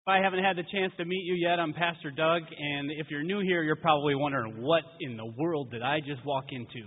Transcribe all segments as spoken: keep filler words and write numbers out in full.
If I haven't had the chance to meet you yet, I'm Pastor Doug, and if you're new here, you're probably wondering, what in the world did I just walk into?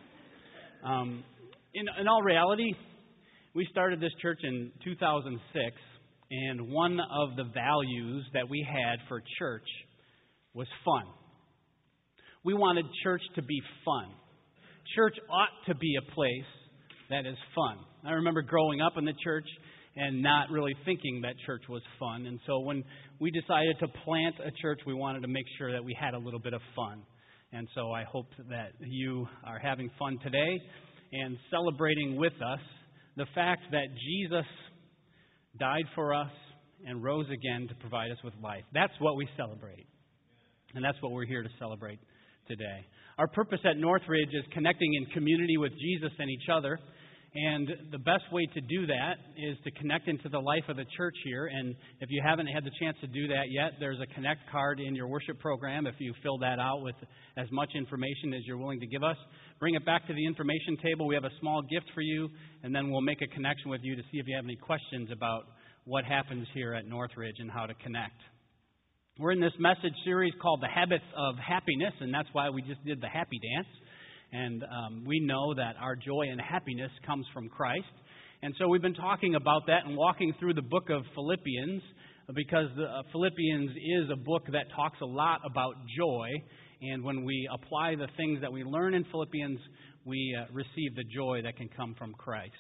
Um, in, in all reality, we started this church in two thousand six, and one of the values that we had for church was fun. We wanted church to be fun. Church ought to be a place that is fun. I remember growing up in the church and not really thinking that church was fun. And so when we decided to plant a church, we wanted to make sure that we had a little bit of fun. And so I hope that you are having fun today and celebrating with us the fact that Jesus died for us and rose again to provide us with life. That's what we celebrate. And that's what we're here to celebrate today. Our purpose at Northridge is connecting in community with Jesus and each other. And the best way to do that is to connect into the life of the church here. And if you haven't had the chance to do that yet, there's a Connect card in your worship program. If you fill that out with as much information as you're willing to give us, bring it back to the information table. We have a small gift for you, and then we'll make a connection with you to see if you have any questions about what happens here at Northridge and how to connect. We're in this message series called The Habits of Happiness, and that's why we just did the Happy Dance. And um, we know that our joy and happiness comes from Christ. And so we've been talking about that and walking through the book of Philippians, because the, uh, Philippians is a book that talks a lot about joy. And when we apply the things that we learn in Philippians, we uh, receive the joy that can come from Christ.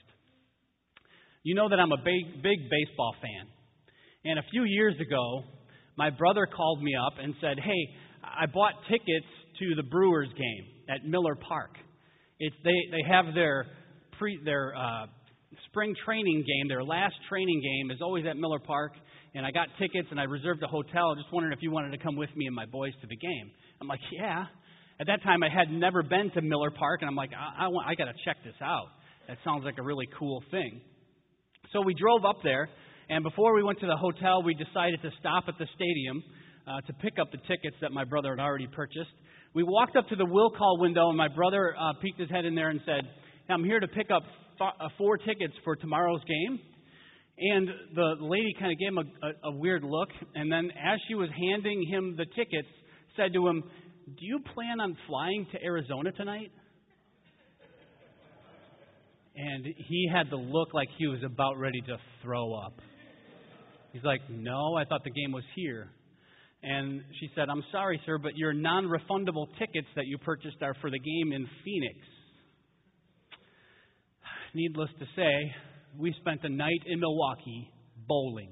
You know that I'm a big, big baseball fan. And a few years ago, my brother called me up and said, hey, I bought tickets to the Brewers game at Miller Park. It's they they have their pre their uh, spring training game. Their last training game is always at Miller Park, and I got tickets and I reserved a hotel. Just wondering if you wanted to come with me and my boys to the game. I'm like, yeah. At that time, I had never been to Miller Park, and I'm like, I I, want, I got to check this out. That sounds like a really cool thing. So we drove up there, and before we went to the hotel, we decided to stop at the stadium uh, to pick up the tickets that my brother had already purchased. We walked up to the will call window, and my brother uh, peeked his head in there and said, I'm here to pick up f- uh, four tickets for tomorrow's game. And the lady kind of gave him a, a, a weird look, and then as she was handing him the tickets, said to him, do you plan on flying to Arizona tonight? And he had the look like he was about ready to throw up. He's like, no, I thought the game was here. And she said, I'm sorry, sir, but your non-refundable tickets that you purchased are for the game in Phoenix. Needless to say, we spent the night in Milwaukee bowling.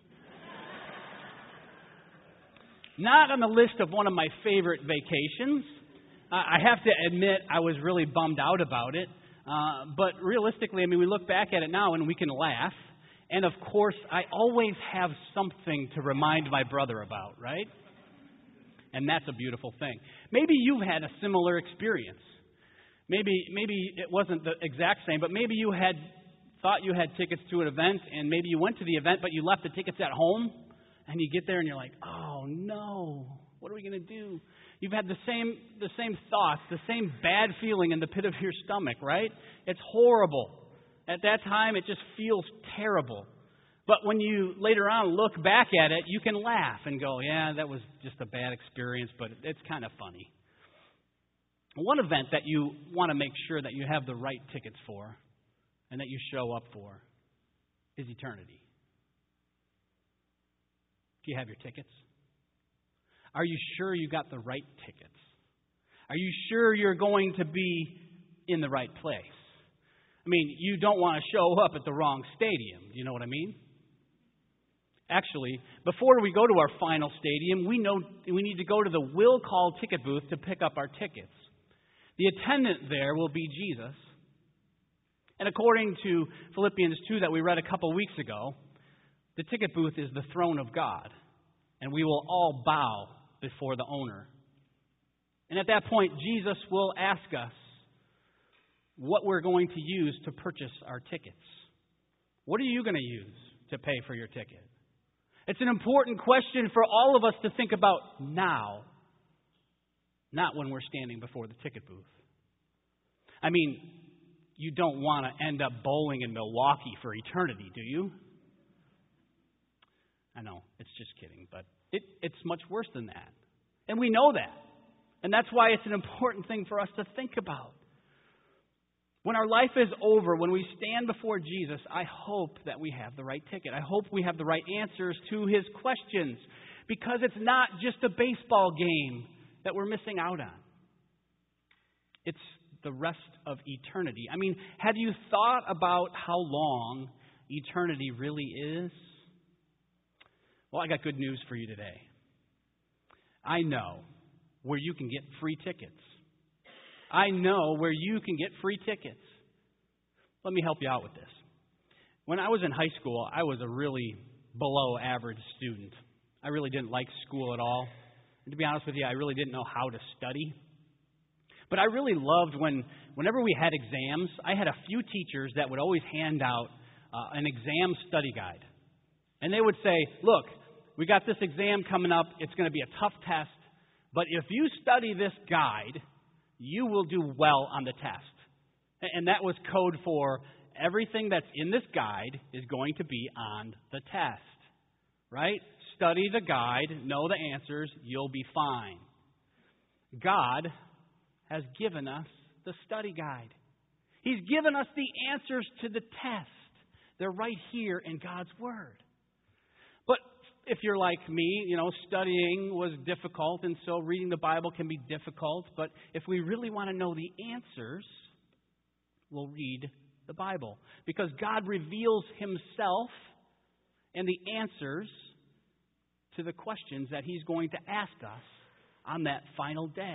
Not on the list of one of my favorite vacations. Uh, I have to admit, I was really bummed out about it. Uh, but realistically, I mean, we look back at it now and we can laugh. And, of course, I always have something to remind my brother about, right? And that's a beautiful thing. Maybe you've had a similar experience. Maybe maybe it wasn't the exact same, but maybe you had thought you had tickets to an event, and maybe you went to the event, but you left the tickets at home, and you get there and you're like, oh, no, what are we going to do? You've had the same the same thoughts, the same bad feeling in the pit of your stomach, right? It's horrible. At that time, it just feels terrible. But when you later on look back at it, you can laugh and go, yeah, that was just a bad experience, but it's kind of funny. One event that you want to make sure that you have the right tickets for and that you show up for is eternity. Do you have your tickets? Are you sure you got the right tickets? Are you sure you're going to be in the right place? I mean, you don't want to show up at the wrong stadium. Do you know what I mean? Actually, before we go to our final stadium, we know we need to go to the will call ticket booth to pick up our tickets. The attendant there will be Jesus. And according to Philippians two that we read a couple weeks ago, the ticket booth is the throne of God. And we will all bow before the owner. And at that point, Jesus will ask us what we're going to use to purchase our tickets. What are you going to use to pay for your ticket? It's an important question for all of us to think about now, not when we're standing before the ticket booth. I mean, you don't want to end up bowling in Milwaukee for eternity, do you? I know, it's just kidding, but it, it's much worse than that. And we know that. And that's why it's an important thing for us to think about. When our life is over, when we stand before Jesus, I hope that we have the right ticket. I hope we have the right answers to His questions, because it's not just a baseball game that we're missing out on. It's the rest of eternity. I mean, have you thought about how long eternity really is? Well, I got good news for you today. I know where you can get free tickets. I know where you can get free tickets. Let me help you out with this. When I was in high school, I was a really below average student. I really didn't like school at all. And to be honest with you, I really didn't know how to study. But I really loved when, whenever we had exams, I had a few teachers that would always hand out uh, an exam study guide. And they would say, look, we got this exam coming up. It's going to be a tough test. But if you study this guide, you will do well on the test. And that was code for everything that's in this guide is going to be on the test. Right? Study the guide, know the answers, you'll be fine. God has given us the study guide. He's given us the answers to the test. They're right here in God's Word. But if you're like me, you know, studying was difficult, and so reading the Bible can be difficult. But if we really want to know the answers, we'll read the Bible. Because God reveals Himself and the answers to the questions that He's going to ask us on that final day.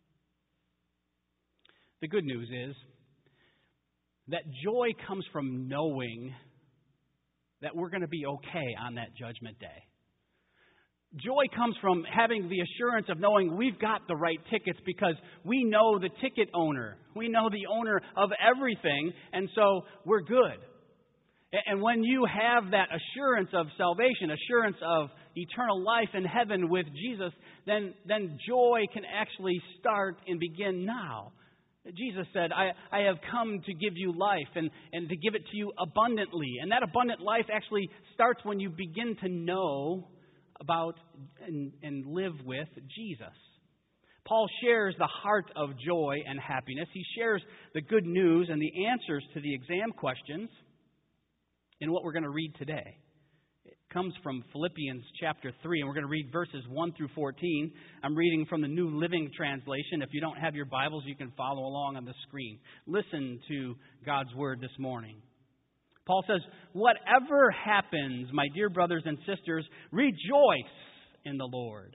The good news is that joy comes from knowing that we're going to be okay on that judgment day. Joy comes from having the assurance of knowing we've got the right tickets because we know the ticket owner. We know the owner of everything, and so we're good. And when you have that assurance of salvation, assurance of eternal life in heaven with Jesus, then, then joy can actually start and begin now. Jesus said, I, I have come to give you life and, and to give it to you abundantly. And that abundant life actually starts when you begin to know about and, and live with Jesus. Paul shares the heart of joy and happiness. He shares the good news and the answers to the exam questions in what we're going to read today. It comes from Philippians chapter three, and we're going to read verses one through fourteen. I'm reading from the New Living Translation. If you don't have your Bibles, you can follow along on the screen. Listen to God's Word this morning. Paul says, whatever happens, my dear brothers and sisters, rejoice in the Lord.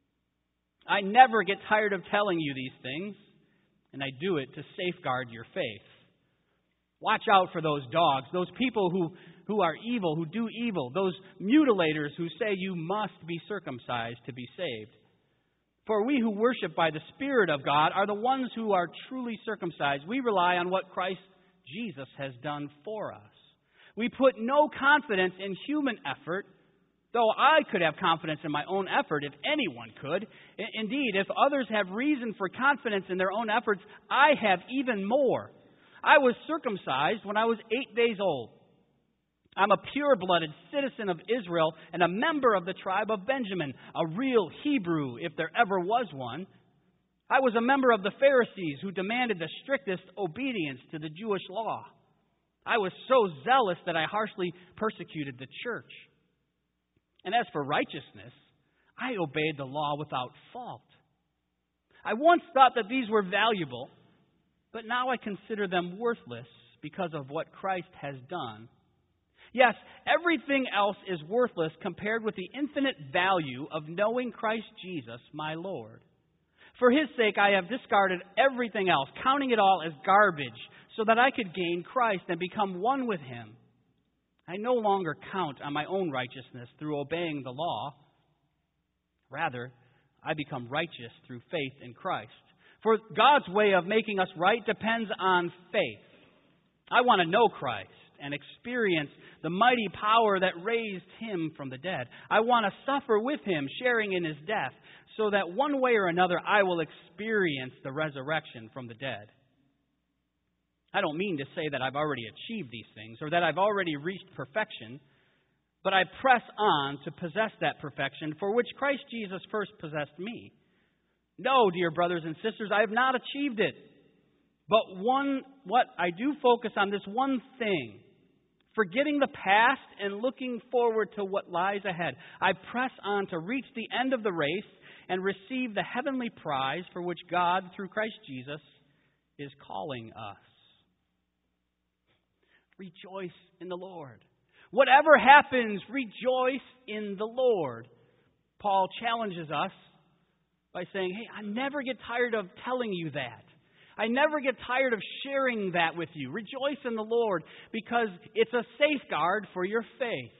I never get tired of telling you these things, and I do it to safeguard your faith. Watch out for those dogs, those people who, who are evil, who do evil, those mutilators who say you must be circumcised to be saved. For we who worship by the Spirit of God are the ones who are truly circumcised. We rely on what Christ Jesus has done for us. We put no confidence in human effort, though I could have confidence in my own effort if anyone could. Indeed, if others have reason for confidence in their own efforts, I have even more. I was circumcised when I was eight days old. I'm a pure-blooded citizen of Israel and a member of the tribe of Benjamin, a real Hebrew if there ever was one. I was a member of the Pharisees who demanded the strictest obedience to the Jewish law. I was so zealous that I harshly persecuted the church. And as for righteousness, I obeyed the law without fault. I once thought that these were valuable, but now I consider them worthless because of what Christ has done. Yes, everything else is worthless compared with the infinite value of knowing Christ Jesus, my Lord. For His sake, I have discarded everything else, counting it all as garbage, so that I could gain Christ and become one with Him. I no longer count on my own righteousness through obeying the law. Rather, I become righteous through faith in Christ. For God's way of making us right depends on faith. I want to know Christ and experience the mighty power that raised Him from the dead. I want to suffer with Him, sharing in His death, so that one way or another I will experience the resurrection from the dead. I don't mean to say that I've already achieved these things or that I've already reached perfection. but I press on to possess that perfection for which Christ Jesus first possessed me. No, dear brothers and sisters, I have not achieved it. But one, what I do focus on this one thing, forgetting the past and looking forward to what lies ahead. I press on to reach the end of the race and receive the heavenly prize for which God, through Christ Jesus, is calling us. Rejoice in the Lord. Whatever happens, rejoice in the Lord. Paul challenges us by saying, hey, I never get tired of telling you that. I never get tired of sharing that with you. Rejoice in the Lord because it's a safeguard for your faith.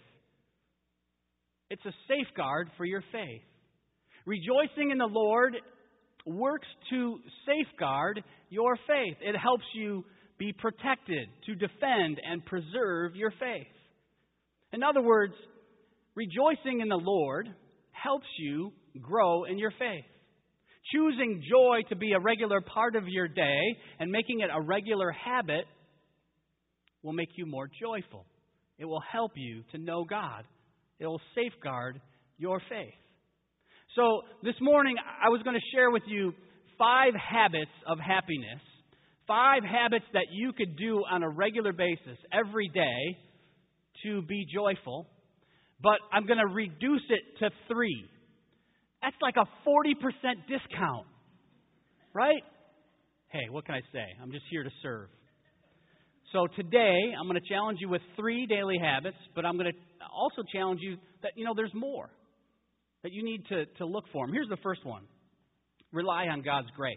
It's a safeguard for your faith. Rejoicing in the Lord works to safeguard your faith. It helps you be protected, to defend and preserve your faith. In other words, rejoicing in the Lord helps you grow in your faith. Choosing joy to be a regular part of your day and making it a regular habit will make you more joyful. It will help you to know God. It will safeguard your faith. So this morning, I was going to share with you five habits of happiness. Five habits that you could do on a regular basis every day to be joyful. But I'm going to reduce it to three. That's like a forty percent discount, right? Hey, what can I say? I'm just here to serve. So today, I'm going to challenge you with three daily habits, but I'm going to also challenge you that, you know, there's more that you need to, to look for them. Here's the first one. Rely on God's grace.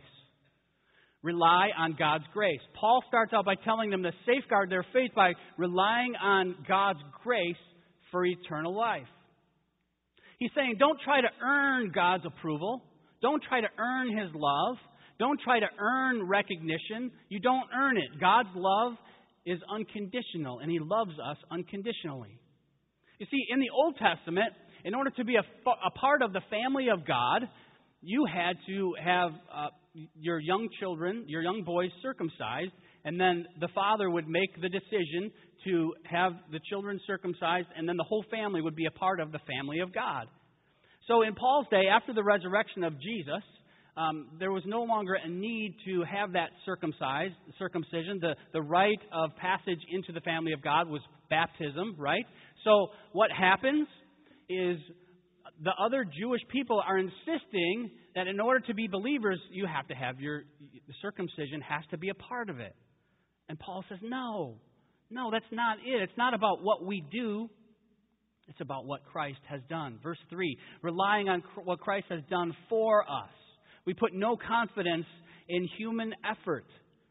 Rely on God's grace. Paul starts out by telling them to safeguard their faith by relying on God's grace for eternal life. He's saying, don't try to earn God's approval. Don't try to earn His love. Don't try to earn recognition. You don't earn it. God's love is unconditional, and He loves us unconditionally. You see, in the Old Testament, in order to be a, a part of the family of God, you had to have uh, your young children, your young boys circumcised, and then the father would make the decision to have the children circumcised, and then the whole family would be a part of the family of God. So in Paul's day, after the resurrection of Jesus, um, there was no longer a need to have that circumcised, circumcision. The, the rite of passage into the family of God was baptism, right? So what happens is the other Jewish people are insisting that in order to be believers, you have to have your the circumcision has to be a part of it. And Paul says, no, no, that's not it. It's not about what we do. It's about what Christ has done. Verse three, relying on what Christ has done for us. We put no confidence in human effort.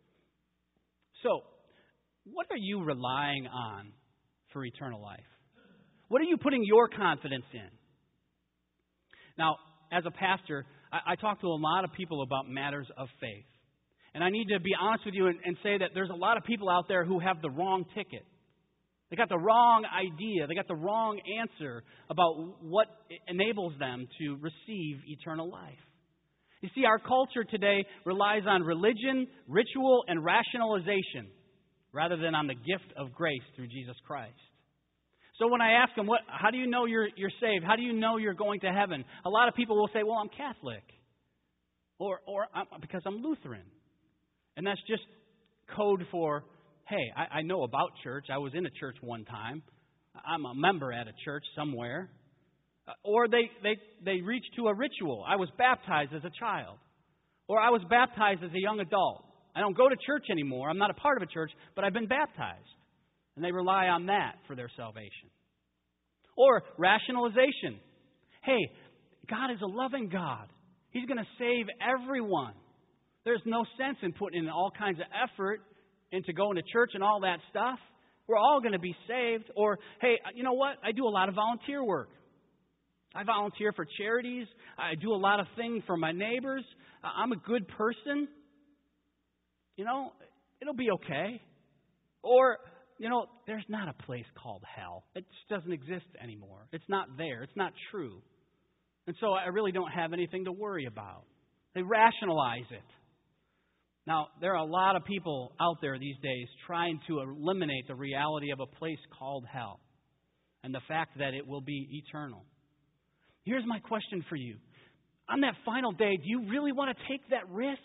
So, what are you relying on for eternal life? What are you putting your confidence in? Now, as a pastor, I, I talk to a lot of people about matters of faith. And I need to be honest with you and, and say that there's a lot of people out there who have the wrong ticket. They got the wrong idea. They got the wrong answer about what enables them to receive eternal life. You see, our culture today relies on religion, ritual, and rationalization rather than on the gift of grace through Jesus Christ. So when I ask them, what, how do you know you're, you're saved? How do you know you're going to heaven? A lot of people will say, well, I'm Catholic. Or, or I'm, because I'm Lutheran. And that's just code for, hey, I, I know about church. I was in a church one time. I'm a member at a church somewhere. Uh, or they, they, they reach to a ritual. I was baptized as a child. Or I was baptized as a young adult. I don't go to church anymore. I'm not a part of a church, but I've been baptized. And they rely on that for their salvation. Or rationalization. Hey, God is a loving God. He's going to save everyone. There's no sense in putting in all kinds of effort into going to church and all that stuff. We're all going to be saved. Or, hey, you know what? I do a lot of volunteer work. I volunteer for charities. I do a lot of things for my neighbors. I'm a good person. You know, it'll be okay. Or, you know, there's not a place called hell. It just doesn't exist anymore. It's not there. It's not true. And so I really don't have anything to worry about. They rationalize it. Now, there are a lot of people out there these days trying to eliminate the reality of a place called hell. and the fact that it will be eternal. Here's my question for you. On that final day, do you really want to take that risk?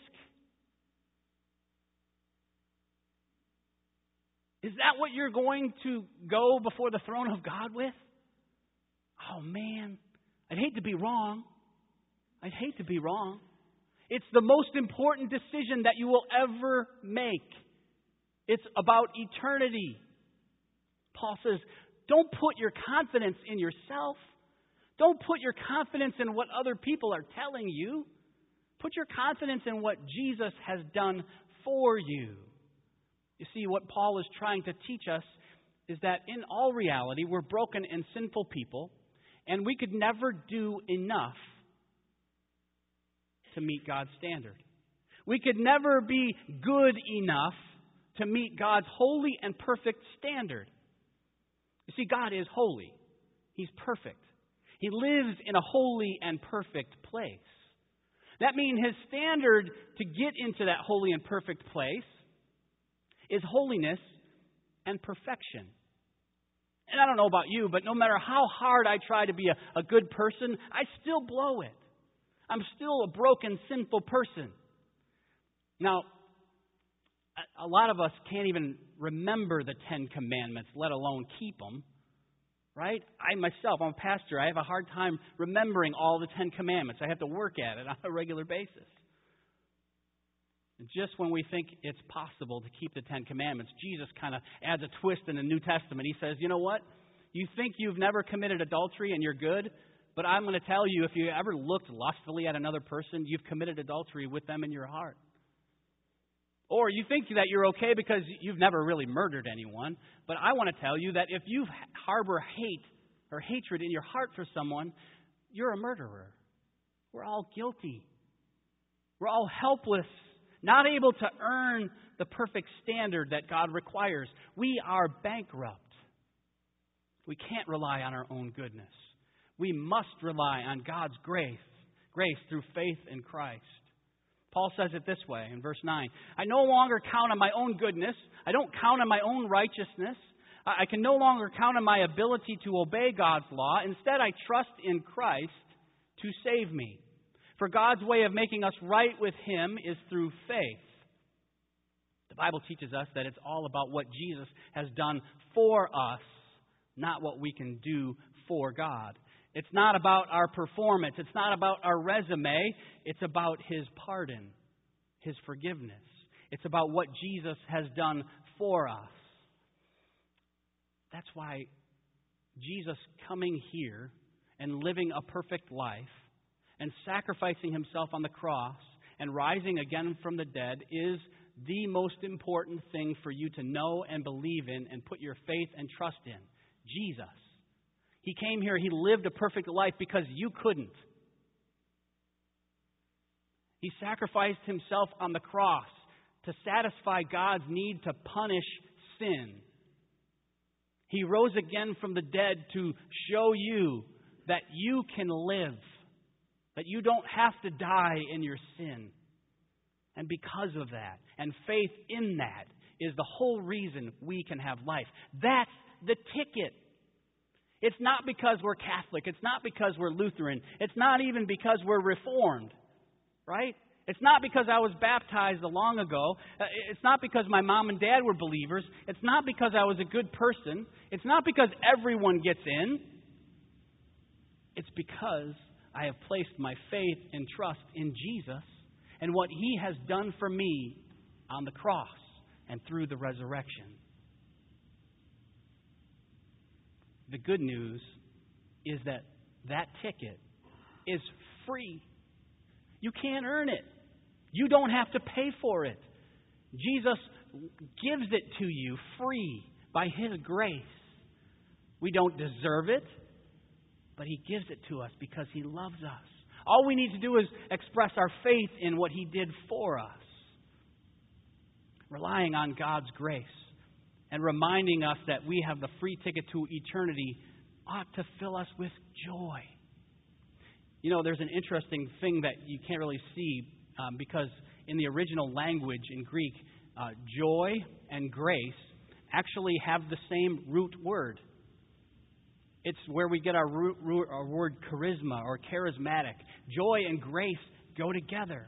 Is that what you're going to go before the throne of God with? Oh, man, I'd hate to be wrong. I'd hate to be wrong. It's the most important decision that you will ever make. It's about eternity. Paul says, don't put your confidence in yourself. Don't put your confidence in what other people are telling you. Put your confidence in what Jesus has done for you. You see, what Paul is trying to teach us is that in all reality, we're broken and sinful people, and we could never do enough to meet God's standard. We could never be good enough to meet God's holy and perfect standard. You see, God is holy. He's perfect. He lives in a holy and perfect place. That means his standard to get into that holy and perfect place is holiness and perfection. And I don't know about you, but no matter how hard I try to be a, a good person, I still blow it. I'm still a broken, sinful person. Now, a lot of us can't even remember the Ten Commandments, let alone keep them. Right? I myself, I'm a pastor. I have a hard time remembering all the Ten Commandments. I have to work at it on a regular basis. And just when we think it's possible to keep the Ten Commandments, Jesus kind of adds a twist in the New Testament. He says, you know what? You think you've never committed adultery and you're good, but I'm going to tell you, if you ever looked lustfully at another person, you've committed adultery with them in your heart. Or you think that you're okay because you've never really murdered anyone. But I want to tell you that if you harbor hate or hatred in your heart for someone, you're a murderer. We're all guilty. We're all helpless, not able to earn the perfect standard that God requires. We are bankrupt. We can't rely on our own goodness. We must rely on God's grace, grace through faith in Christ. Paul says it this way in verse nine. I no longer count on my own goodness. I don't count on my own righteousness. I can no longer count on my ability to obey God's law. Instead, I trust in Christ to save me. For God's way of making us right with Him is through faith. The Bible teaches us that it's all about what Jesus has done for us, not what we can do for God. It's not about our performance. It's not about our resume. It's about His pardon, His forgiveness. It's about what Jesus has done for us. That's why Jesus coming here and living a perfect life and sacrificing Himself on the cross and rising again from the dead is the most important thing for you to know and believe in and put your faith and trust in. Jesus. He came here, He lived a perfect life because you couldn't. He sacrificed Himself on the cross to satisfy God's need to punish sin. He rose again from the dead to show you that you can live, that you don't have to die in your sin. And because of that, and faith in that, is the whole reason we can have life. That's the ticket. It's not because we're Catholic. It's not because we're Lutheran. It's not even because we're Reformed, right? It's not because I was baptized long ago. It's not because my mom and dad were believers. It's not because I was a good person. It's not because everyone gets in. It's because I have placed my faith and trust in Jesus and what He has done for me on the cross and through the resurrection. The good news is that that ticket is free. You can't earn it. You don't have to pay for it. Jesus gives it to you free by His grace. We don't deserve it, but He gives it to us because He loves us. All we need to do is express our faith in what He did for us, relying on God's grace. And reminding us that we have the free ticket to eternity ought to fill us with joy. You know, there's an interesting thing that you can't really see um, because in the original language in Greek, uh, joy and grace actually have the same root word. It's where we get our, root, root, our word charisma or charismatic. Joy and grace go together.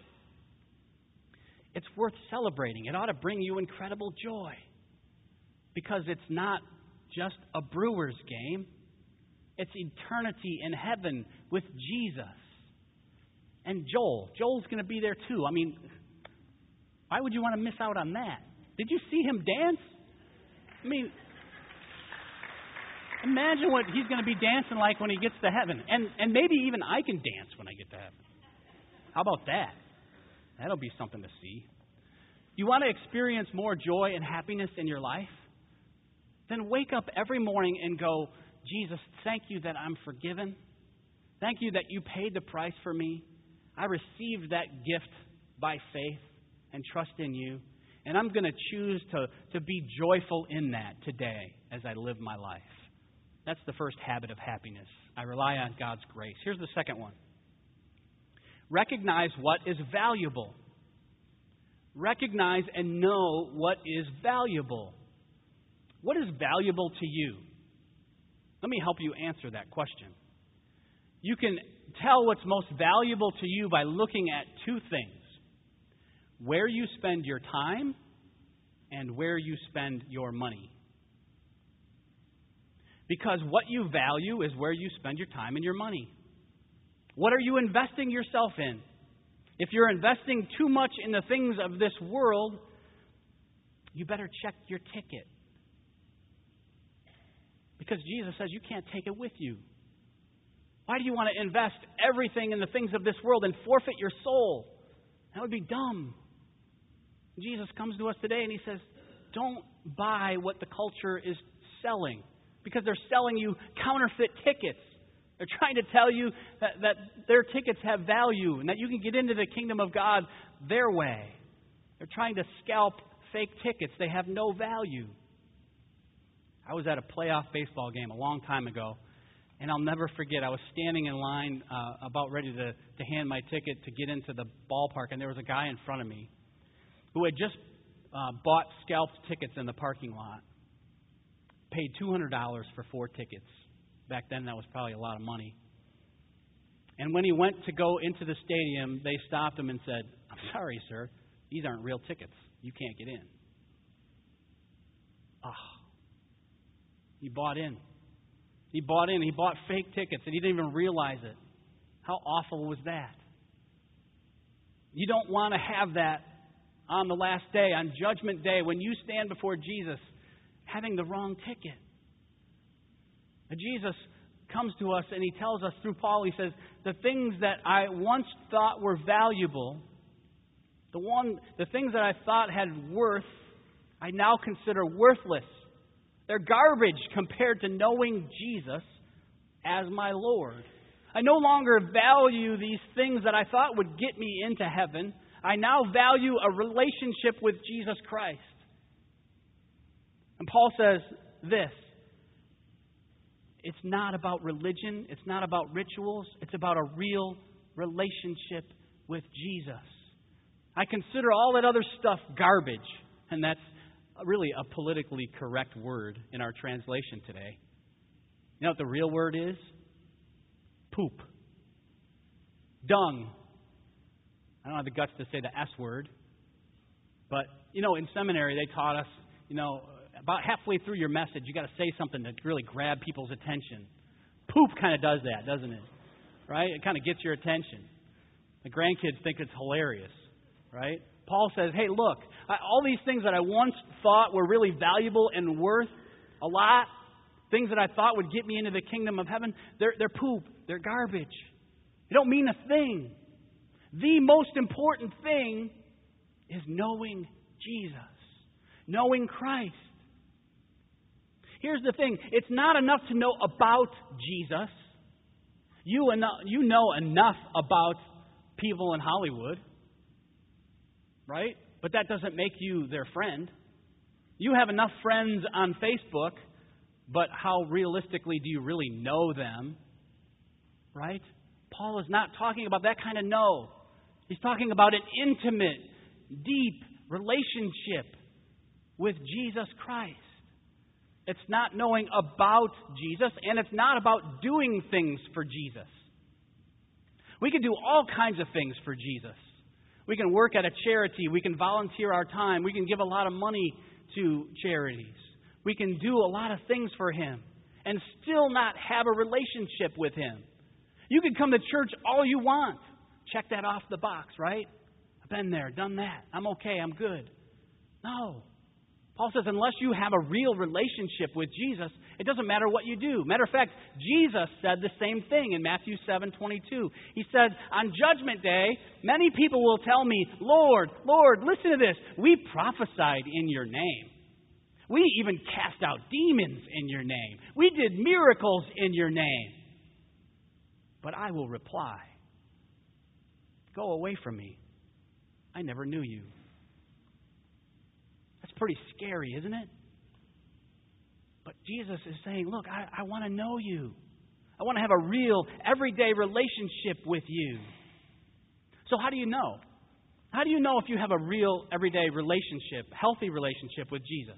It's worth celebrating. It ought to bring you incredible joy because it's not just a Brewers game. It's eternity in heaven with Jesus. And Joel. Joel's going to be there too. I mean, why would you want to miss out on that? Did you see him dance? I mean, imagine what he's going to be dancing like when he gets to heaven. And, and maybe even I can dance when I get to heaven. How about that? That'll be something to see. You want to experience more joy and happiness in your life? Then wake up every morning and go, Jesus, thank you that I'm forgiven. Thank you that you paid the price for me. I received that gift by faith and trust in you. And I'm going to choose to, to be joyful in that today as I live my life. That's the first habit of happiness. I rely on God's grace. Here's the second one. Recognize what is valuable. Recognize and know what is valuable. What is valuable to you? Let me help you answer that question. You can tell what's most valuable to you by looking at two things. Where you spend your time and where you spend your money. Because what you value is where you spend your time and your money. What are you investing yourself in? If you're investing too much in the things of this world, you better check your ticket. Because Jesus says you can't take it with you. Why do you want to invest everything in the things of this world and forfeit your soul? That would be dumb. Jesus comes to us today and he says, don't buy what the culture is selling. Because they're selling you counterfeit tickets. They're trying to tell you that, that their tickets have value and that you can get into the kingdom of God their way. They're trying to scalp fake tickets. They have no value. I was at a playoff baseball game a long time ago, and I'll never forget. I was standing in line uh, about ready to, to hand my ticket to get into the ballpark, and there was a guy in front of me who had just uh, bought scalped tickets in the parking lot, paid two hundred dollars for four tickets. Back then, that was probably a lot of money. And when he went to go into the stadium, they stopped him and said, I'm sorry, sir, these aren't real tickets. You can't get in. Ah, oh, he bought in. He bought in. He bought fake tickets, and he didn't even realize it. How awful was that? You don't want to have that on the last day, on Judgment Day, when you stand before Jesus, having the wrong ticket. And Jesus comes to us and he tells us through Paul, he says, the things that I once thought were valuable, the one, the things that I thought had worth, I now consider worthless. They're garbage compared to knowing Jesus as my Lord. I no longer value these things that I thought would get me into heaven. I now value a relationship with Jesus Christ. And Paul says this, it's not about religion, it's not about rituals, it's about a real relationship with Jesus. I consider all that other stuff garbage, and that's really a politically correct word in our translation today. You know what the real word is? Poop. Dung. I don't have the guts to say the S word, but, you know, in seminary they taught us, you know, about halfway through your message, you got to say something to really grab people's attention. Poop kind of does that, doesn't it? Right? It kind of gets your attention. The grandkids think it's hilarious, right? Paul says, hey, look, I, all these things that I once thought were really valuable and worth a lot, things that I thought would get me into the kingdom of heaven, they're, they're poop. They're garbage. They don't mean a thing. The most important thing is knowing Jesus, knowing Christ. Here's the thing. It's not enough to know about Jesus. You, you know enough about people in Hollywood, right? But that doesn't make you their friend. You have enough friends on Facebook, but how realistically do you really know them, right? Paul is not talking about that kind of know. He's talking about an intimate, deep relationship with Jesus Christ. It's not knowing about Jesus, and it's not about doing things for Jesus. We can do all kinds of things for Jesus. We can work at a charity. We can volunteer our time. We can give a lot of money to charities. We can do a lot of things for Him and still not have a relationship with Him. You can come to church all you want. Check that off the box, right? I've been there, done that. I'm okay, I'm good. No. Paul says unless you have a real relationship with Jesus, it doesn't matter what you do. Matter of fact, Jesus said the same thing in Matthew seven twenty-two. He said, on Judgment Day, many people will tell me, Lord, Lord, listen to this. We prophesied in your name. We even cast out demons in your name. We did miracles in your name. But I will reply, go away from me. I never knew you. That's pretty scary, isn't it? But Jesus is saying, look, I, I want to know you. I want to have a real, everyday relationship with you. So how do you know? How do you know if you have a real, everyday relationship, healthy relationship with Jesus?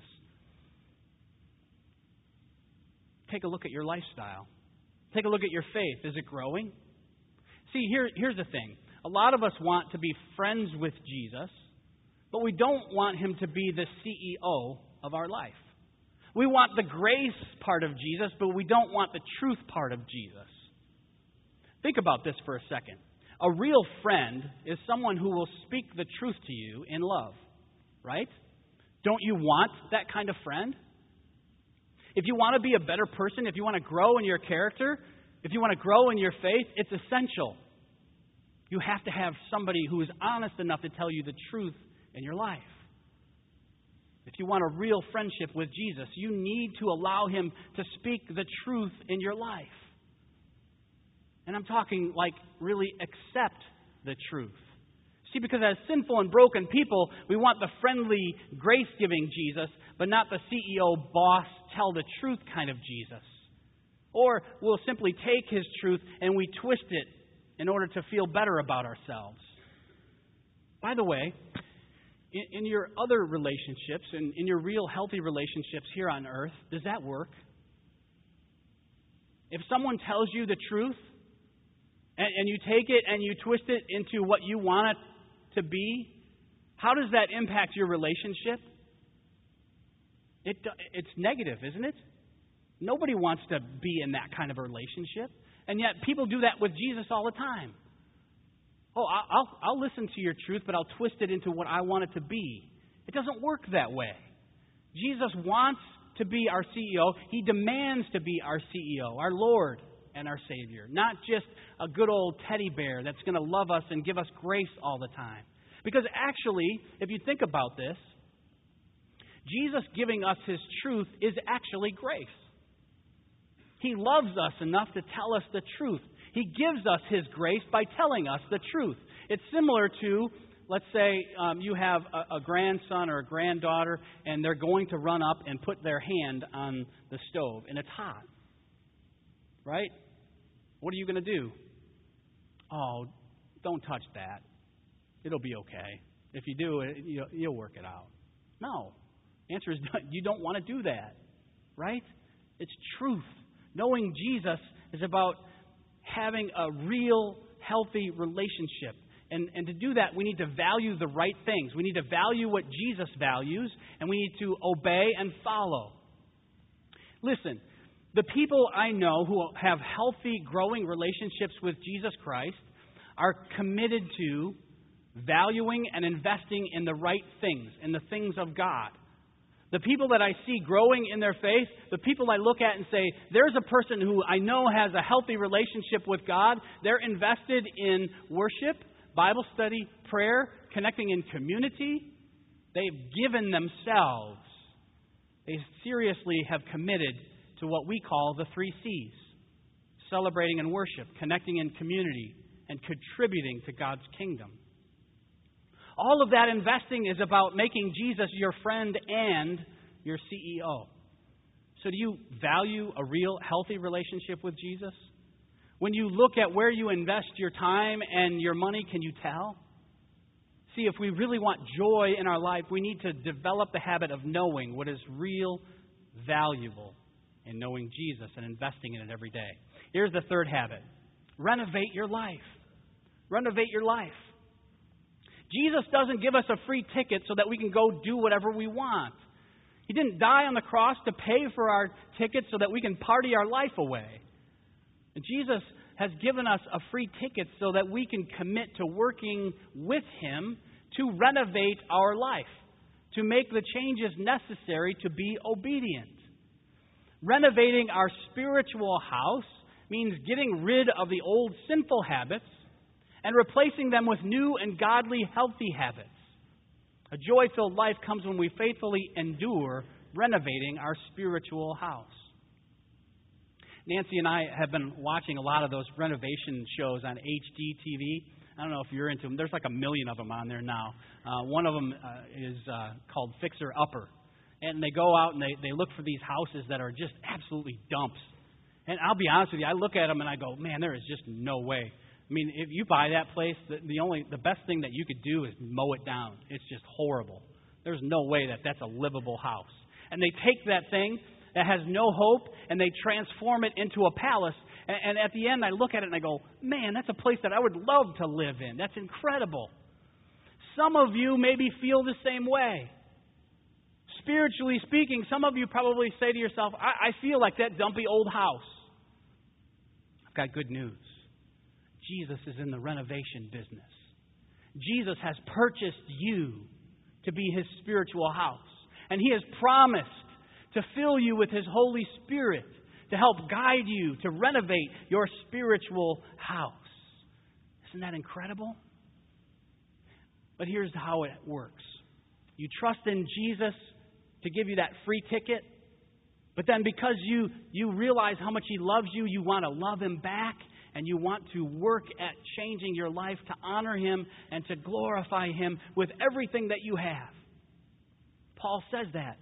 Take a look at your lifestyle. Take a look at your faith. Is it growing? See, here, here's the thing. A lot of us want to be friends with Jesus, but we don't want Him to be the C E O of our life. We want the grace part of Jesus, but we don't want the truth part of Jesus. Think about this for a second. A real friend is someone who will speak the truth to you in love, right? Don't you want that kind of friend? If you want to be a better person, if you want to grow in your character, if you want to grow in your faith, it's essential. You have to have somebody who is honest enough to tell you the truth in your life. If you want a real friendship with Jesus, you need to allow Him to speak the truth in your life. And I'm talking like really accept the truth. See, because as sinful and broken people, we want the friendly, grace-giving Jesus, but not the C E O, boss, tell the truth kind of Jesus. Or we'll simply take His truth and we twist it in order to feel better about ourselves. By the way, in, in your other relationships, in, in your real healthy relationships here on earth, does that work? If someone tells you the truth, and, and you take it and you twist it into what you want it to be, how does that impact your relationship? It, it's negative, isn't it? Nobody wants to be in that kind of a relationship. And yet people do that with Jesus all the time. Oh, I'll, I'll listen to your truth, but I'll twist it into what I want it to be. It doesn't work that way. Jesus wants to be our C E O. He demands to be our C E O, our Lord and our Savior. Not just a good old teddy bear that's going to love us and give us grace all the time. Because actually, if you think about this, Jesus giving us His truth is actually grace. He loves us enough to tell us the truth. He gives us His grace by telling us the truth. It's similar to, let's say um, you have a, a grandson or a granddaughter, and they're going to run up and put their hand on the stove, and it's hot. Right? What are you going to do? Oh, don't touch that. It'll be okay. If you do, it, you'll, you'll work it out. No. Answer is you don't want to do that. Right? It's truth. Knowing Jesus is about having a real, healthy relationship. And, and to do that, we need to value the right things. We need to value what Jesus values, and we need to obey and follow. Listen, the people I know who have healthy, growing relationships with Jesus Christ are committed to valuing and investing in the right things, in the things of God. The people that I see growing in their faith, the people I look at and say, there's a person who I know has a healthy relationship with God. They're invested in worship, Bible study, prayer, connecting in community. They've given themselves. They seriously have committed to what we call the three C's. Celebrating in worship, connecting in community, and contributing to God's kingdom. All of that investing is about making Jesus your friend and your C E O. So do you value a real, healthy relationship with Jesus? When you look at where you invest your time and your money, can you tell? See, if we really want joy in our life, we need to develop the habit of knowing what is real valuable in knowing Jesus and investing in it every day. Here's the third habit. Renovate your life. Renovate your life. Jesus doesn't give us a free ticket so that we can go do whatever we want. He didn't die on the cross to pay for our ticket so that we can party our life away. Jesus has given us a free ticket so that we can commit to working with Him to renovate our life, to make the changes necessary to be obedient. Renovating our spiritual house means getting rid of the old sinful habits and replacing them with new and godly, healthy habits. A joy-filled life comes when we faithfully endure renovating our spiritual house. Nancy and I have been watching a lot of those renovation shows on H D T V. I don't know if you're into them. There's like a million of them on there now. Uh, one of them uh, is uh, called Fixer Upper. And they go out and they, they look for these houses that are just absolutely dumps. And I'll be honest with you, I look at them and I go, man, there is just no way. I mean, if you buy that place, the, the only the best thing that you could do is mow it down. It's just horrible. There's no way that that's a livable house. And they take that thing that has no hope and they transform it into a palace. And, and at the end, I look at it and I go, man, that's a place that I would love to live in. That's incredible. Some of you maybe feel the same way. Spiritually speaking, some of you probably say to yourself, I, I feel like that dumpy old house. I've got good news. Jesus is in the renovation business. Jesus has purchased you to be His spiritual house. And He has promised to fill you with His Holy Spirit to help guide you to renovate your spiritual house. Isn't that incredible? But here's how it works. You trust in Jesus to give you that free ticket. But then because you, you realize how much He loves you, you want to love Him back. And you want to work at changing your life to honor Him and to glorify Him with everything that you have. Paul says that.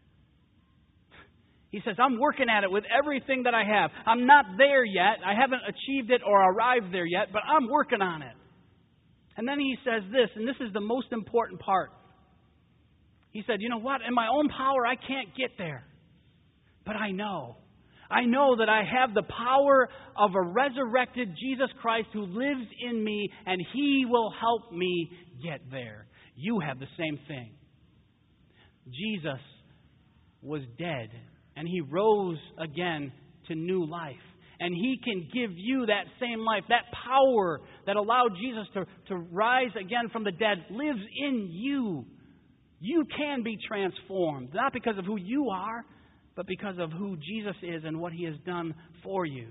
He says, I'm working at it with everything that I have. I'm not there yet. I haven't achieved it or arrived there yet, but I'm working on it. And then he says this, and this is the most important part. He said, you know what? In my own power, I can't get there. But I know. I know that I have the power of a resurrected Jesus Christ who lives in me, and He will help me get there. You have the same thing. Jesus was dead, and He rose again to new life. And He can give you that same life. That power that allowed Jesus to, to rise again from the dead lives in you. You can be transformed, not because of who you are, but because of who Jesus is and what He has done for you.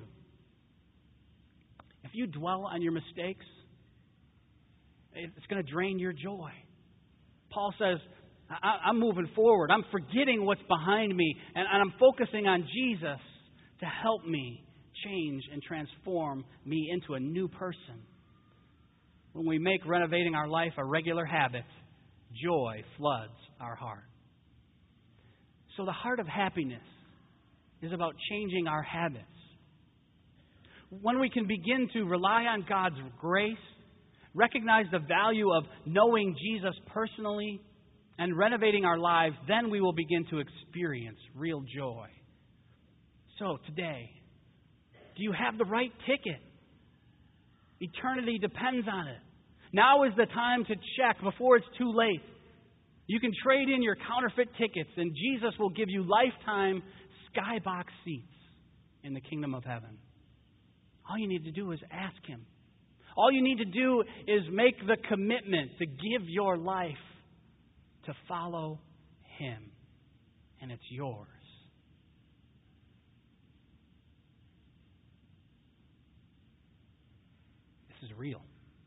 If you dwell on your mistakes, it's going to drain your joy. Paul says, I'm moving forward. I'm forgetting what's behind me, and I'm focusing on Jesus to help me change and transform me into a new person. When we make renovating our life a regular habit, joy floods our heart. So the heart of happiness is about changing our habits. When we can begin to rely on God's grace, recognize the value of knowing Jesus personally, and renovating our lives, then we will begin to experience real joy. So today, do you have the right ticket? Eternity depends on it. Now is the time to check before it's too late. You can trade in your counterfeit tickets, and Jesus will give you lifetime skybox seats in the kingdom of heaven. All you need to do is ask Him. All you need to do is make the commitment to give your life to follow Him, and it's yours. This is real.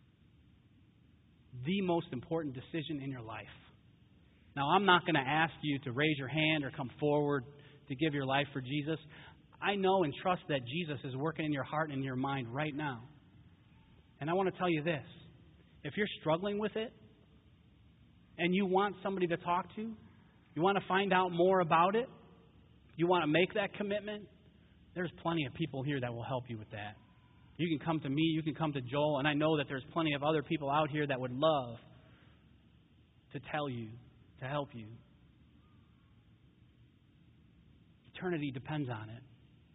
The most important decision in your life. Now, I'm not going to ask you to raise your hand or come forward to give your life for Jesus. I know and trust that Jesus is working in your heart and in your mind right now. And I want to tell you this. If you're struggling with it and you want somebody to talk to, you want to find out more about it, you want to make that commitment, there's plenty of people here that will help you with that. You can come to me, you can come to Joel, and I know that there's plenty of other people out here that would love to tell you, to help you. Eternity depends on it.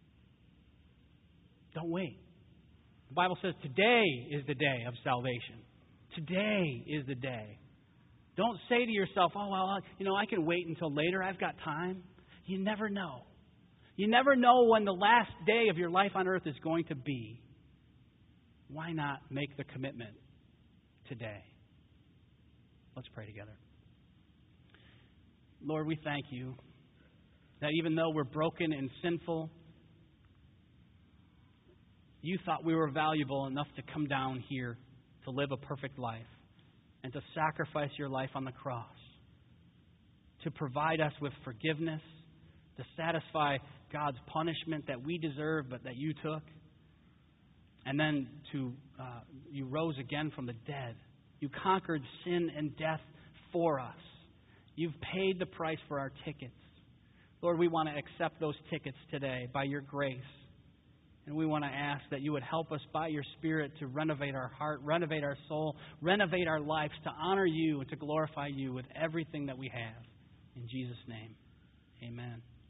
Don't wait. The Bible says today is the day of salvation. Today is the day. Don't say to yourself, oh, well, you know, I can wait until later. I've got time. You never know. You never know when the last day of your life on earth is going to be. Why not make the commitment today? Let's pray together. Lord, we thank you that even though we're broken and sinful, you thought we were valuable enough to come down here to live a perfect life and to sacrifice your life on the cross, to provide us with forgiveness, to satisfy God's punishment that we deserve but that you took, and then to uh, you rose again from the dead. You conquered sin and death for us. You've paid the price for our tickets. Lord, we want to accept those tickets today by your grace. And we want to ask that you would help us by your Spirit to renovate our heart, renovate our soul, renovate our lives, to honor you and to glorify you with everything that we have. In Jesus' name, amen.